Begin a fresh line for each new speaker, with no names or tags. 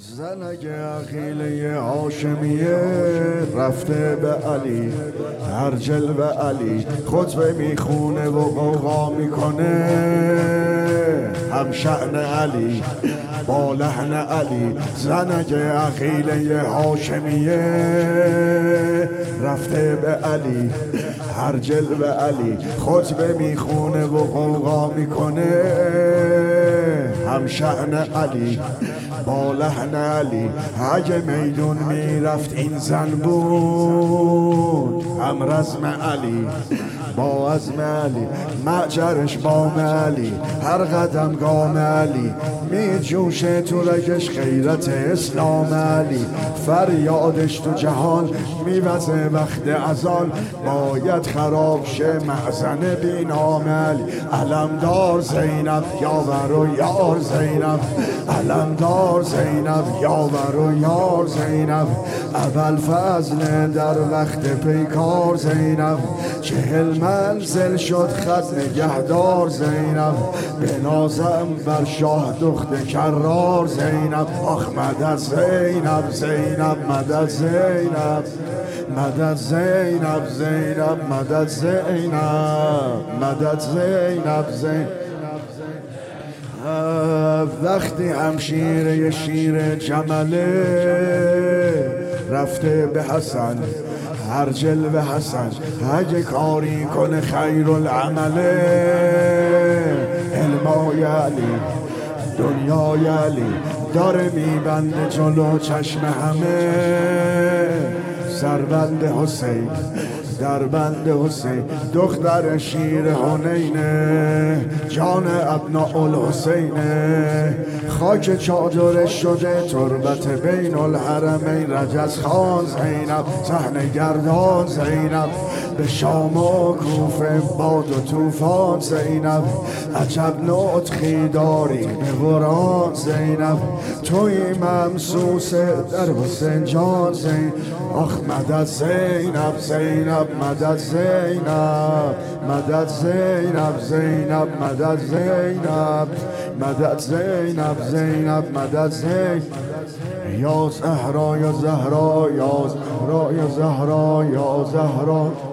زنگ عقیله هاشمیه رفته به علی، هر جلوه علی خطبه میخونه و غوغا میکنه، هم شأن علی با لحن علی. زنگ عقیله هاشمیه رفته به علی، هر جلوه علی خطبه میخونه و غوغا میکنه، هم شأن علی با لحن علی. اگه میدون میرفت این زن بود، هم رزم علی با عزم علی، معجرش بام علی، هر قدم گام علی، می جوشه تو رگش غیرت اسلام علی. فریادش تو جهان میوزه وقت ازان، باید خراب شه محزن بی نام علی. علمدار زینب یاور و یار زینب، علمدار زینب یاور و یار زینب، اول فضل در وقت پیکار زینب، 40 منزل شد خط نگهدار زینب، به نازم بر شاه دخت کرار زینب. آخ مدد زینب زینب مدد زینب، مدد زینب زینب مدد زینب، مدد زینب زینب. وقتی همشیره شیر جمله رفته به حسن، هر جلوه حسن اگه کاری کنه خیر العمله، علمای علی دنیای علی داره میبنده جلو چشم همه، سربند حسین در بند حسین، دختر شیر حنینه، جان ابناء الحسینه، خاک چادرش شده تربت بین الحرمین. رجز خان زینب صحنه گردان زینب، به شام و کوفه باد و طوفان زینب، عجب نطقی داری به قرآن زینب، توی ممسوس در حسین جان زینب. آخ مدد زینب زینب مدد زینب، مدد زینب زینب مدد زینب، مدد زینب زینب مدد زینب. یا زهرا یا زهرا یا زهرا یا زهرا یا زهرا.